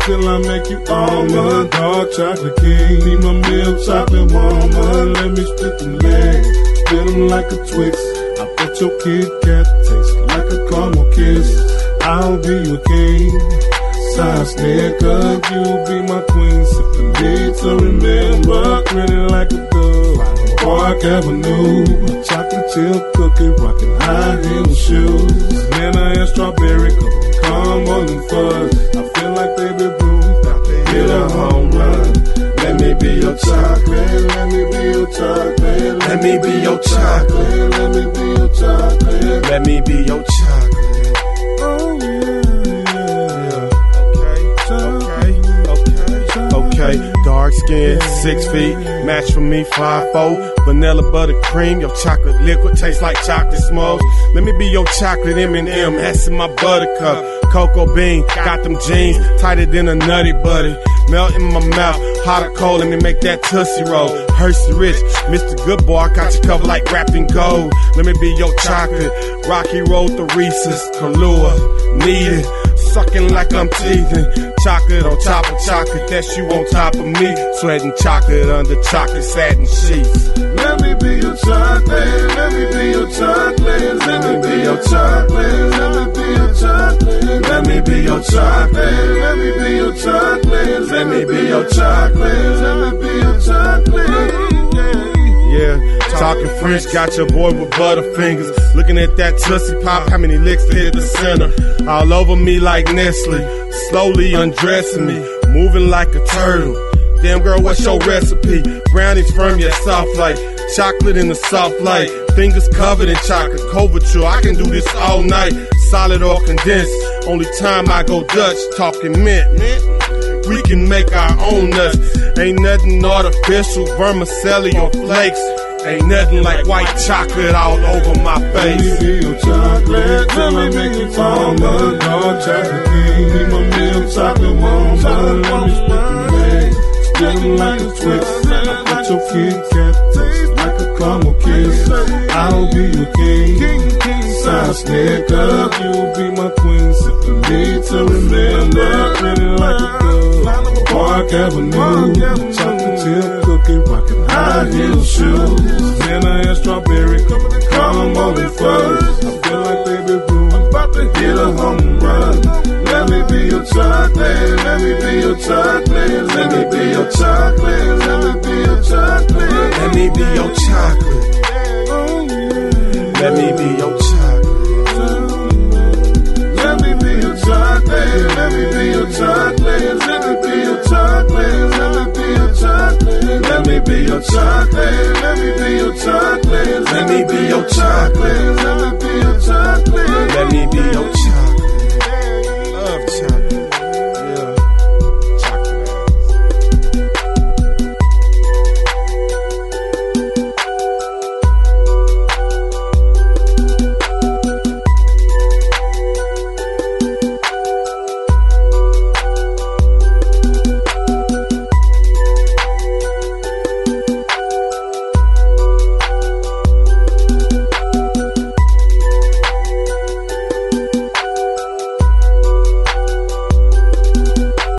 till I make you almond. Dark chocolate king, be my milk chocolate woman. Let me split them legs, split them like a Twix. I bet your Kit Kat tastes like a caramel kiss. I'll be your king, side snicker, you be my queen. Sipping deep to remember, grinning like a dove. Park Avenue, chocolate chip cookie, rocking high heel shoes. Banana and strawberry cookie, caramel and fudge. I feel like Baby Ruth, about to hit a home run. Let me be your chocolate, let me be your chocolate, let me be your chocolate, let me be your chocolate, let me be your chocolate. Oh yeah, okay. Dark skin, 6 feet, match for me 5'4". Vanilla buttercream, your chocolate liquid tastes like chocolate smokes. Let me be your chocolate M&M, that's in my buttercup. Cocoa bean, got them jeans, tighter than a Nutty Buddy. Melt in my mouth, hot or cold, let me make that Tootsie Roll. Hershey Rich, Mr. Good Boy, I got you covered like wrapped in gold. Let me be your chocolate, Rocky Road to Reese's, Kahlua, need it. Sucking like I'm teething. Chocolate on top of chocolate, that's you on top of me. Sweating chocolate under chocolate satin sheets. Let me be your chocolate, let me be your chocolate, let me be your chocolate, let me be your chocolate, let me be your chocolate, let me be your chocolate, let me be your chocolate, let me be your chocolate. Yeah, talking French, got your boy with butterfingers. Looking at that Tootsie Pop, how many licks to hit the center? All over me like Nestle, slowly undressing me, moving like a turtle. Damn girl, what's your recipe? Brownies firm yet soft like chocolate in the soft light. Fingers covered in chocolate, Couverture, I can do this all night. Solid or condensed, only time I go Dutch, talking mint. We can make our own nuts. Ain't nothing artificial, vermicelli or flakes. Ain't nothing like white chocolate all over my face. Let me be your chocolate, let me make you almond. Dark chocolate king, be my milk chocolate woman. Let me split them legs, split them like a Twix. I bet your Kit Kat tastes like a caramel kiss. I'll be your king, side snicker, you'll be my queen. Sipping deep to remember, grinning like a dove. Park Avenue, chocolate chip cookie, rocking high heel shoes. Banana and strawberry, caramel and fudge. I feel like Baby Ruth, I'm about to hit a home run. Let me be your chocolate, let me be your chocolate, let me be your chocolate, let me be your chocolate, let me be your chocolate. Let me be your chocolate. Let me be your chocolate, let me be your chocolate, let me be your chocolate, let me be your chocolate, let me be your chocolate, let me be your chocolate, let me be your chocolate, let me be your chocolate, let me be your chocolate.